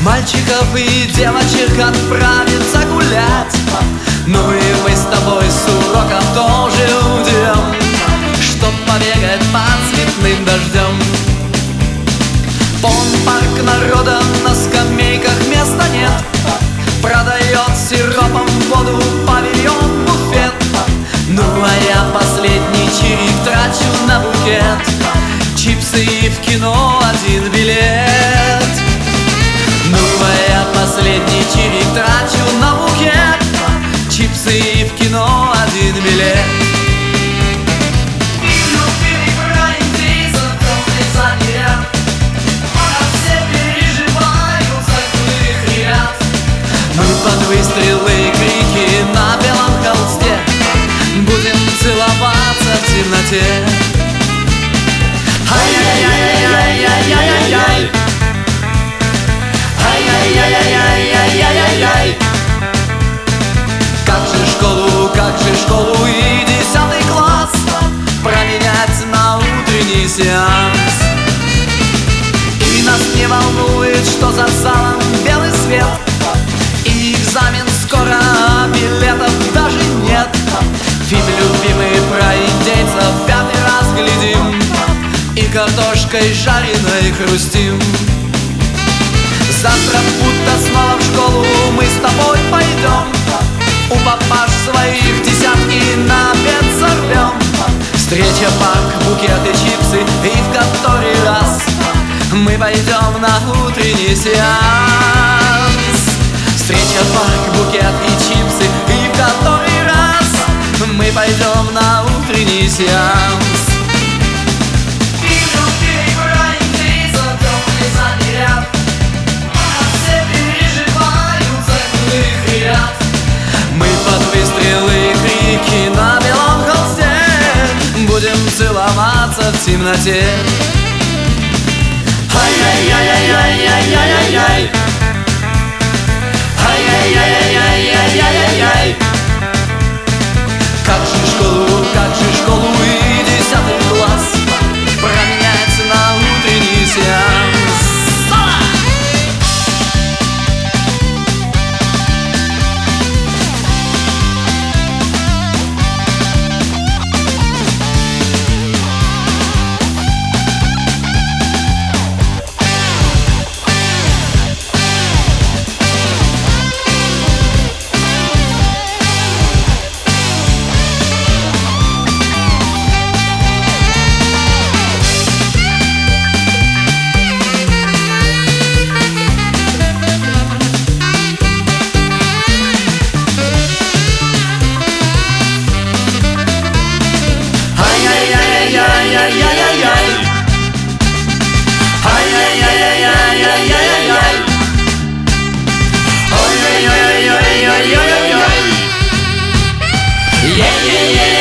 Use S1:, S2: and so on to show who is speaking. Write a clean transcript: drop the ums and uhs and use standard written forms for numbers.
S1: Мальчиков и девочек отправиться гулять. Ну и мы с тобой с уроков тоже уйдем, чтоб побегать под цветным дождем. Полон парк народа, на скамейках места нет. Продает сиропом воду павильон, буфет. Ну а я последний чирик трачу на букет. Чипсы и в кино один билет. Ну а я последний чирик трачу на букет. Чипсы и в кино один билет. Под выстрелы и крики на белом холсте будем целоваться в темноте. Ай-яй-яй-яй-яй-яй-яй-яй. Ай-яй-яй-яй-яй-яй-яй. Как же школу и 10 класс променять на утренний сеанс? И нас не волнует, что за залом белый свет. Экзамен скоро, а билетов даже нет. Фильм любимый про индейцев 5-й раз глядим и картошкой жареной хрустим. Завтра будто снова в школу мы с тобой пойдем. У папаш своих десятки на обед сорвем. Встреча, парк, букет и чипсы, и в который раз мы пойдем на утренний сеанс. Встреча, парк, букет и чипсы, и в который раз мы пойдем на утренний сеанс. Мы под выстрелы и крики на белом холсте будем целоваться в темноте. Ай-яй-яй-яй-яй-яй-яй-яй. Ай-яй-яй-яй-яй-яй-яй. Как же школу и 10 класс променять на утренний сеанс? Yeah, yeah, yeah.